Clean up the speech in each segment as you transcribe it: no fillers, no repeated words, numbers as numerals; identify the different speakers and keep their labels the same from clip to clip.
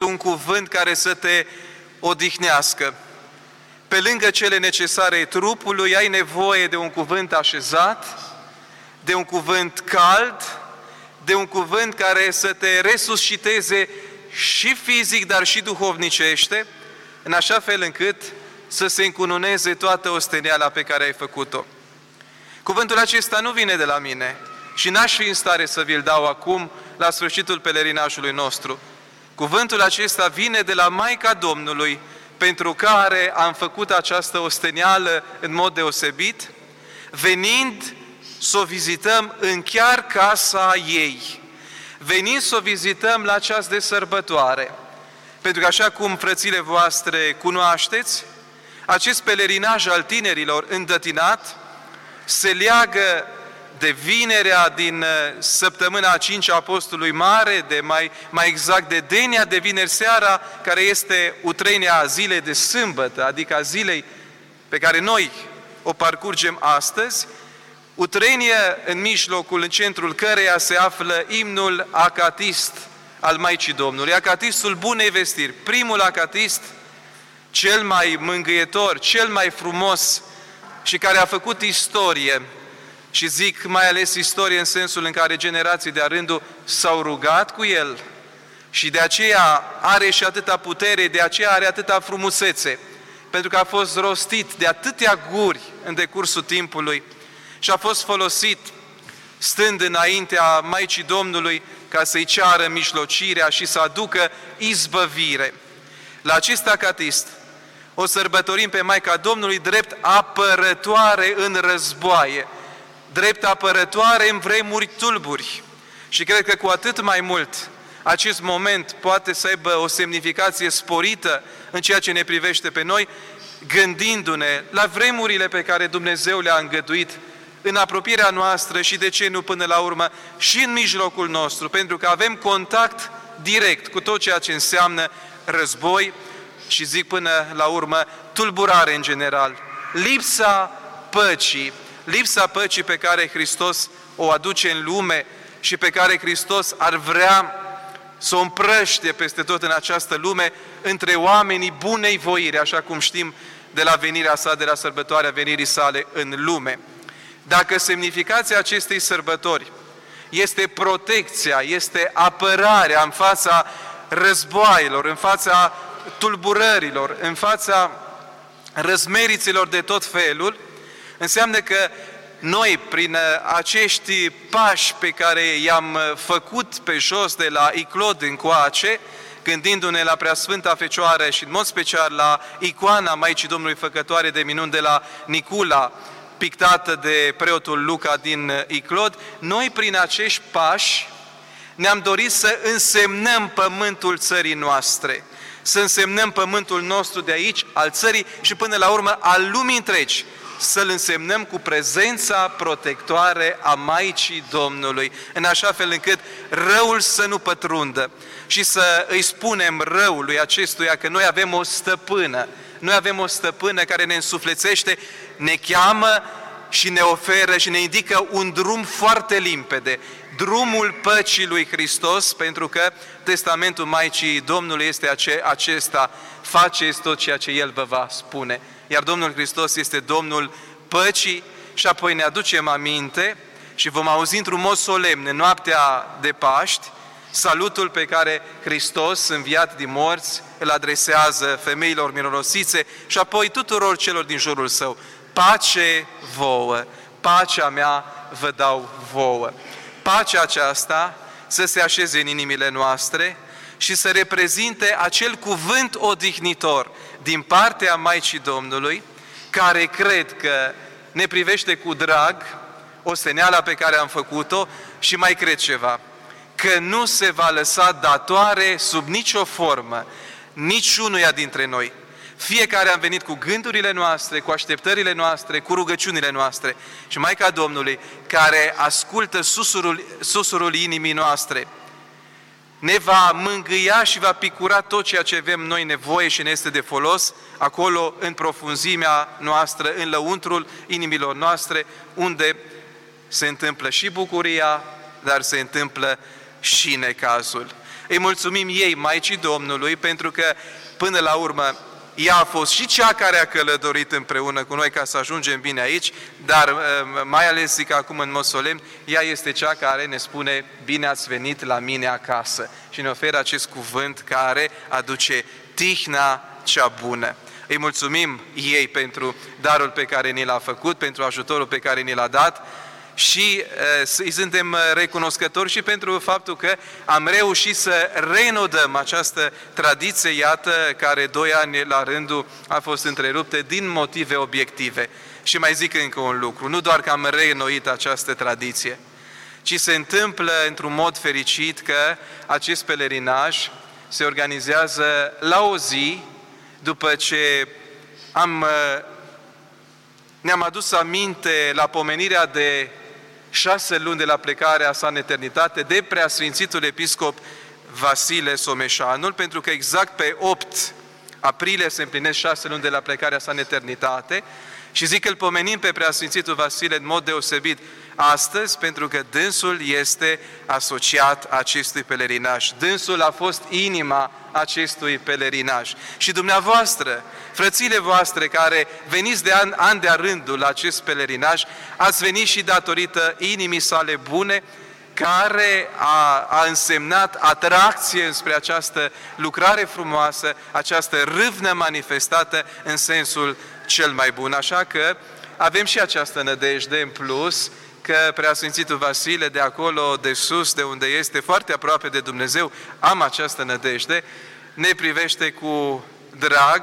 Speaker 1: un cuvânt care să te odihnească. Pe lângă cele necesare trupului, ai nevoie de un cuvânt așezat, de un cuvânt cald, de un cuvânt care să te resusciteze și fizic, dar și duhovnicește, în așa fel încât să se încununeze toată osteniala pe care ai făcut-o. Cuvântul acesta nu vine de la mine și n-aș fi în stare să vi-l dau acum, la sfârșitul pelerinajului nostru. Cuvântul acesta vine de la Maica Domnului, pentru care am făcut această ostenială în mod deosebit, venind să o vizităm în chiar casa ei, venind să o vizităm la ceas de sărbătoare. Pentru că așa cum frățile voastre cunoașteți, acest pelerinaj al tinerilor îndătinat se leagă de vinerea din săptămâna a 5-a Apostolului Mare, de mai exact de denia de vineri seara, care este utrenia zilei de sâmbătă, adică a zilei pe care noi o parcurgem astăzi, utrenie în mijlocul, în centrul căreia se află imnul acatist al Maicii Domnului, acatistul Bunei Vestiri, primul acatist, cel mai mângâietor, cel mai frumos și care a făcut istorie. Și zic mai ales istorie în sensul în care generații de-a rândul s-au rugat cu el și de aceea are și atâta putere, de aceea are atâta frumusețe, pentru că a fost rostit de atâtea guri în decursul timpului și a fost folosit stând înaintea Maicii Domnului ca să-i ceară mijlocirea și să aducă izbăvire. La acest acatist o sărbătorim pe Maica Domnului drept apărătoare în războaie, drept apărătoare în vremuri tulburi. Și cred că cu atât mai mult acest moment poate să aibă o semnificație sporită în ceea ce ne privește pe noi, gândindu-ne la vremurile pe care Dumnezeu le-a îngăduit în apropierea noastră și, de ce nu, până la urmă, și în mijlocul nostru, pentru că avem contact direct cu tot ceea ce înseamnă război și, zic până la urmă, tulburare în general. Lipsa păcii pe care Hristos o aduce în lume și pe care Hristos ar vrea să o împrăște peste tot în această lume între oamenii bunei voiri, așa cum știm de la venirea sa, de la sărbătoarea venirii sale în lume. Dacă semnificația acestei sărbători este protecția, este apărarea în fața războaielor, în fața tulburărilor, în fața răzmeriților de tot felul, înseamnă că noi, prin acești pași pe care i-am făcut pe jos de la Iclod încoace, gândindu-ne la Preasfânta Fecioară și în mod special la icoana Maicii Domnului Făcătoare de minuni de la Nicula, pictată de preotul Luca din Iclod, noi prin acești pași ne-am dorit să însemnăm pământul țării noastre, să însemnăm pământul nostru de aici, al țării și până la urmă al lumii întregi, să-l însemnăm cu prezența protectoare a Maicii Domnului, în așa fel încât răul să nu pătrundă și să îi spunem răului acestuia că noi avem o stăpână, noi avem o stăpână care ne însuflețește, ne cheamă și ne oferă și ne indică un drum foarte limpede, drumul păcii lui Hristos, pentru că testamentul Maicii Domnului este acesta, faceți tot ceea ce El vă va spune. Iar Domnul Hristos este Domnul păcii și apoi ne aducem aminte și vom auzi într-un mod solemn în noaptea de Paști salutul pe care Hristos, înviat din morți, îl adresează femeilor mironosițe și apoi tuturor celor din jurul său. Pace vouă, pacea mea vă dau vouă. Pacea aceasta să se așeze în inimile noastre și să reprezinte acel cuvânt odihnitor din partea Maicii Domnului, care cred că ne privește cu drag, osteneala pe care am făcut-o și mai cred ceva, că nu se va lăsa datoare sub nicio formă, niciunuia dintre noi. Fiecare am venit cu gândurile noastre, cu așteptările noastre, cu rugăciunile noastre. Și Maica Domnului, care ascultă susurul inimii noastre, ne va mângâia și va picura tot ceea ce avem noi nevoie și ne este de folos, acolo în profunzimea noastră, în lăuntrul inimilor noastre, unde se întâmplă și bucuria, dar se întâmplă și necazul. Îi mulțumim ei, Maicii Domnului, pentru că până la urmă ea a fost și cea care a călătorit împreună cu noi ca să ajungem bine aici, dar mai ales zic acum în mod solemn, ea este cea care ne spune bine ați venit la mine acasă și ne oferă acest cuvânt care aduce tihna cea bună. Îi mulțumim ei pentru darul pe care ni l-a făcut, pentru ajutorul pe care ni l-a dat și îi suntem recunoscători și pentru faptul că am reușit să renodăm această tradiție, iată, care 2 ani la rândul a fost întreruptă din motive obiective. Și mai zic încă un lucru, nu doar că am reînnoit această tradiție, ci se întâmplă într-un mod fericit că acest pelerinaj se organizează la o zi după ce ne-am adus aminte la pomenirea de 6 luni de la plecarea sa în eternitate de preasfințitul episcop Vasile Someșanul, pentru că exact pe 8 aprilie se împlinesc 6 luni de la plecarea sa în eternitate și zic că îl pomenim pe preasfințitul Vasile în mod deosebit astăzi, pentru că dânsul este asociat acestui pelerinaj. Dânsul a fost inima acestui pelerinaj. Și dumneavoastră, frățile voastre care veniți de an de-a rândul la acest pelerinaj, ați venit și datorită inimii sale bune, care a însemnat atracție spre această lucrare frumoasă, această râvnă manifestată în sensul cel mai bun. Așa că avem și această nădejde în plus, că Preasfințitul Vasile de acolo, de sus, de unde este foarte aproape de Dumnezeu, am această nădejde, ne privește cu drag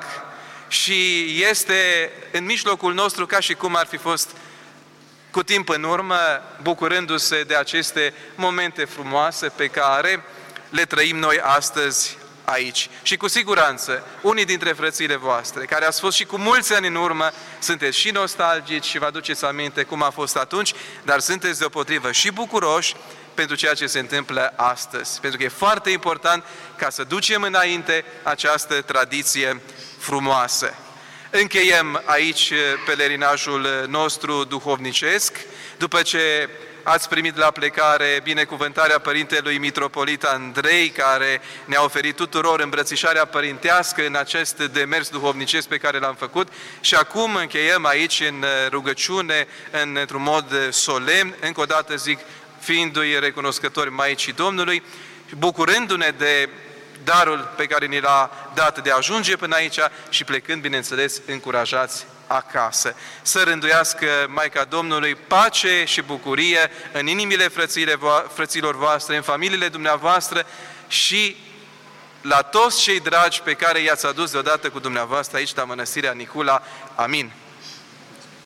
Speaker 1: și este în mijlocul nostru ca și cum ar fi fost cu timp în urmă, bucurându-se de aceste momente frumoase pe care le trăim noi astăzi aici. Și cu siguranță, unii dintre frățile voastre, care ați fost și cu mulți ani în urmă, sunteți și nostalgici și vă aduceți aminte cum a fost atunci, dar sunteți deopotrivă și bucuroși pentru ceea ce se întâmplă astăzi. Pentru că e foarte important ca să ducem înainte această tradiție frumoasă. Încheiem aici pelerinajul nostru duhovnicesc, după ce ați primit la plecare binecuvântarea Părintelui Mitropolit Andrei, care ne-a oferit tuturor îmbrățișarea părintească în acest demers duhovnicesc pe care l-am făcut și acum încheiem aici în rugăciune, într-un mod solemn, încă o dată zic, fiindu-i recunoscători Maicii Domnului, bucurându-ne de darul pe care ni l-a dat de a ajunge până aici și plecând, bineînțeles, încurajați acasă. Să rânduiască Maica Domnului pace și bucurie în inimile frăților voastre, în familiile dumneavoastră și la toți cei dragi pe care i-ați adus deodată cu dumneavoastră aici la Mănăstirea Nicula. Amin.